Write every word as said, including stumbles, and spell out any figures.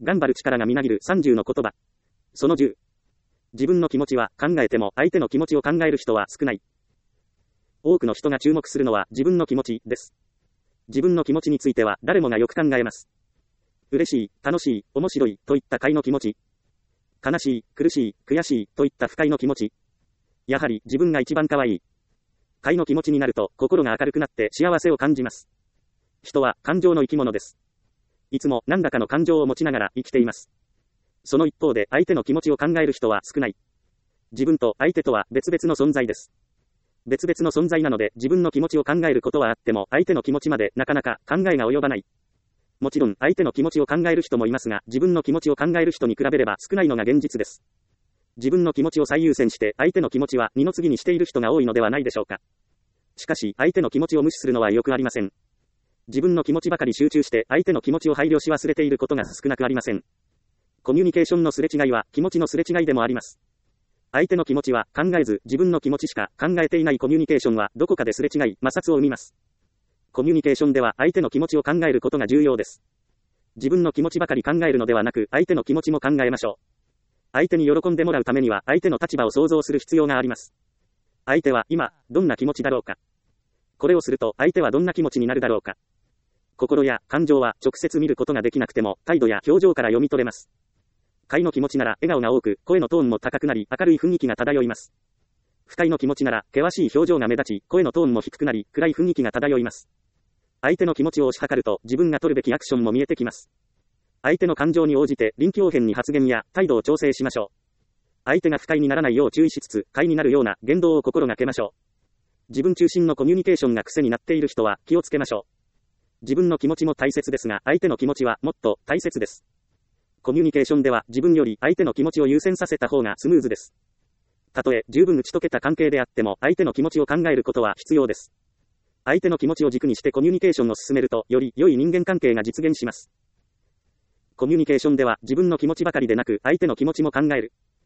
頑張る力がみなぎるさんじゅうの言葉。そのじゅう。自分の気持ちは考えても相手の気持ちを考える人は少ない。多くの人が注目するのは自分の気持ちです。自分の気持ちについては誰もがよく考えます。嬉しい、楽しい、面白いといった快の気持ち。悲しい、苦しい、悔しいといった不快の気持ち。やはり自分が一番可愛い。快の気持ちになると心が明るくなって幸せを感じます。人は感情の生き物です。いつも何らかの感情を持ちながら生きています。その一方で相手の気持ちを考える人は少ない。自分と相手とは別々の存在です。別々の存在なので自分の気持ちを考えることはあっても相手の気持ちまでなかなか考えが及ばない。もちろん相手の気持ちを考える人もいますが、自分の気持ちを考える人に比べれば少ないのが現実です。自分の気持ちを最優先して相手の気持ちは二の次にしている人が多いのではないでしょうか。しかし相手の気持ちを無視するのはよくありません。自分の気持ちばかり集中して相手の気持ちを配慮し忘れていることが少なくありません。コミュニケーションのすれ違いは気持ちのすれ違いでもあります。相手の気持ちは考えず自分の気持ちしか考えていないコミュニケーションはどこかですれ違い摩擦を生みます。コミュニケーションでは相手の気持ちを考えることが重要です。自分の気持ちばかり考えるのではなく相手の気持ちも考えましょう。相手に喜んでもらうためには相手の立場を想像する必要があります。相手は今どんな気持ちだろうか。これをすると相手はどんな気持ちになるだろうか。心や感情は直接見ることができなくても態度や表情から読み取れます。快の気持ちなら笑顔が多く声のトーンも高くなり明るい雰囲気が漂います。不快の気持ちなら険しい表情が目立ち声のトーンも低くなり暗い雰囲気が漂います。相手の気持ちを推し量ると自分が取るべきアクションも見えてきます。相手の感情に応じて臨機応変に発言や態度を調整しましょう。相手が不快にならないよう注意しつつ快になるような言動を心がけましょう。自分中心のコミュニケーションが癖になっている人は気をつけましょう。自分の気持ちも大切ですが相手の気持ちはもっと大切です。コミュニケーションでは自分より相手の気持ちを優先させた方がスムーズです。たとえ十分打ち解けた関係であっても相手の気持ちを考えることは必要です。相手の気持ちを軸にしてコミュニケーションを進めるとより良い人間関係が実現します。コミュニケーションでは自分の気持ちばかりでなく相手の気持ちも考える。